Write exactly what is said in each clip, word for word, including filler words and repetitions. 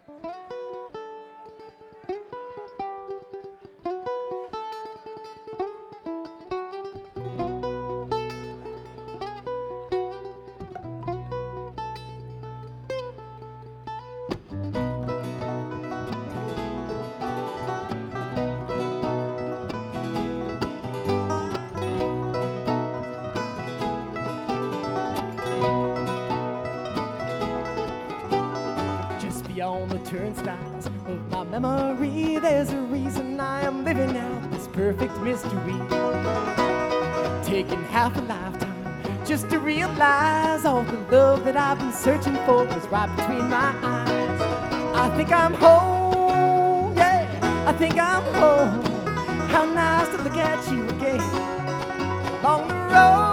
Beyond the turnstiles of my memory, there's a reason I am living out this perfect mystery. Taking half a lifetime just to realize all the love that I've been searching for is right between my eyes. I think I'm home, yeah, I think I'm home. How nice to look at you again. Along the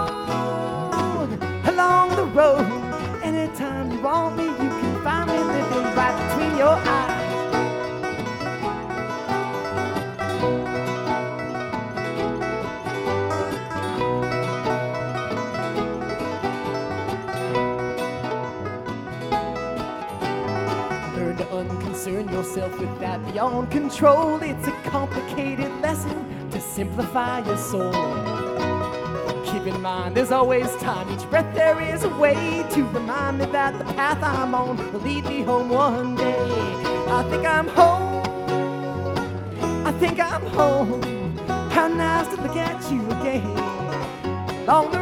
road, along the road, anytime you want me, you can find me living right between your eyes. Learn to unconcern yourself with that beyond control. It's a complicated lesson to simplify your soul. Keep in mind, there's always time. Each breath there is a way to remind me that the path I'm on will lead me home one day. I think I'm home. I think I'm home. How nice to look at you again. Along the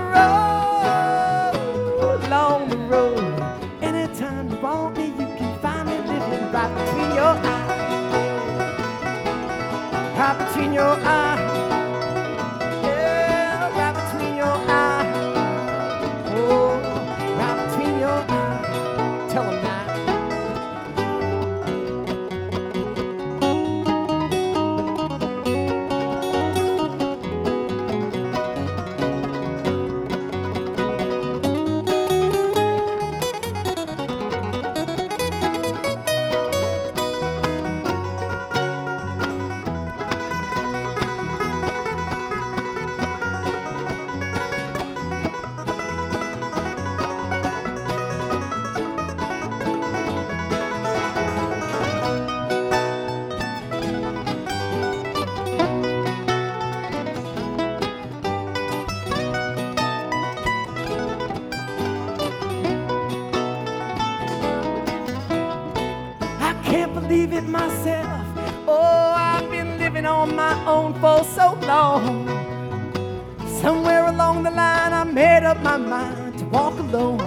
road, along the road. Anytime you want me, you can find me living right between your eyes. Right between your eyes. Believe it myself. Oh, I've been living on my own for so long. Somewhere along the line I made up my mind to walk alone.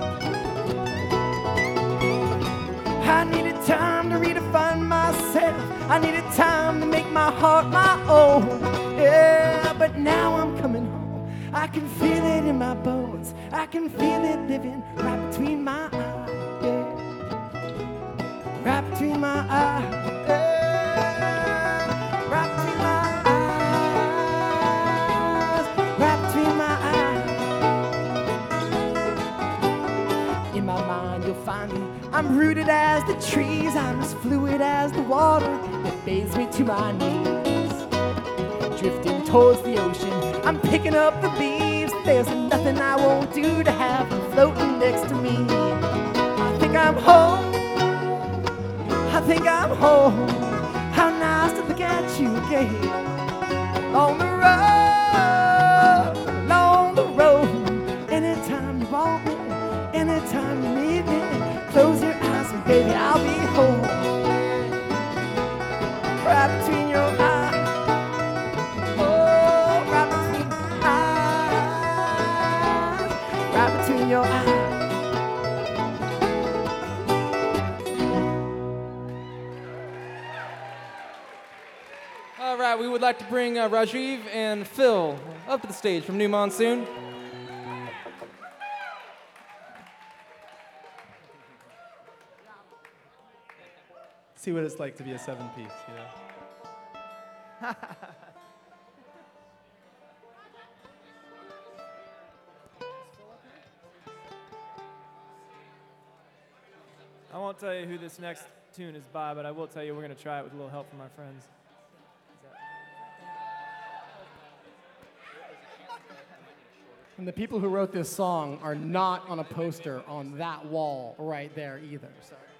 I needed time to redefine myself. I needed time to make my heart my own. Yeah, but now I'm coming home. I can feel it in my bones. I can feel it living right between my eyes. Yeah. Right between my eyes, yeah. Right between my eyes, right between my eyes. In my mind you'll find me, I'm rooted as the trees, I'm as fluid as the water that bathes me to my knees. Drifting towards the ocean, I'm picking up the leaves. There's nothing I won't do to have you floating next to me. I think I'm home. I think I'm home. How nice to look at you again. On the road, along the road. Anytime you want me, anytime you need me, close your eyes and baby, I'll be home. Right between your eyes. Oh, right between your eyes. Right between your eyes. All right, we would like to bring uh, Rajiv and Phil up to the stage from New Monsoon. See what it's like to be a seven-piece, you know? I won't tell you who this next tune is by, but I will tell you we're going to try it with a little help from our friends. And the people who wrote this song are not on a poster on that wall right there either. Sorry.